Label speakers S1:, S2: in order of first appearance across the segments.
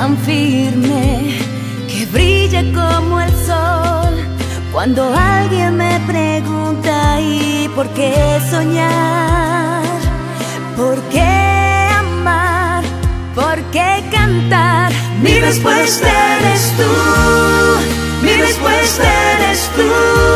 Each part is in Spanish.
S1: tan firme que brilla como el sol. Cuando alguien me pregunta ¿y por qué soñar? ¿Por qué amar? ¿Por qué cantar? Mi respuesta eres tú, mi respuesta eres tú,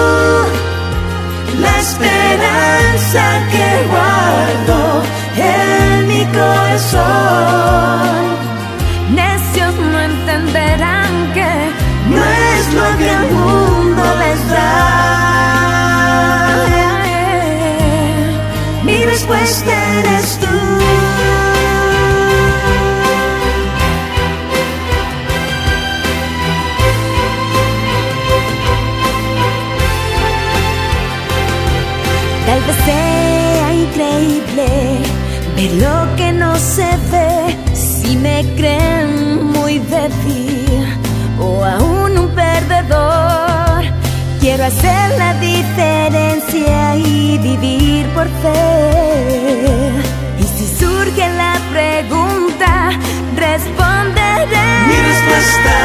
S1: la esperanza que guardo en mi corazón. Necios no entenderán que no es lo que el mundo les da. Mi respuesta eres tú. Tal vez sea increíble ver lo que no se ve. Si me creen muy débil o aún un perdedor, quiero hacer la diferencia y vivir por fe. Y si surge la pregunta, responderé.
S2: Mi respuesta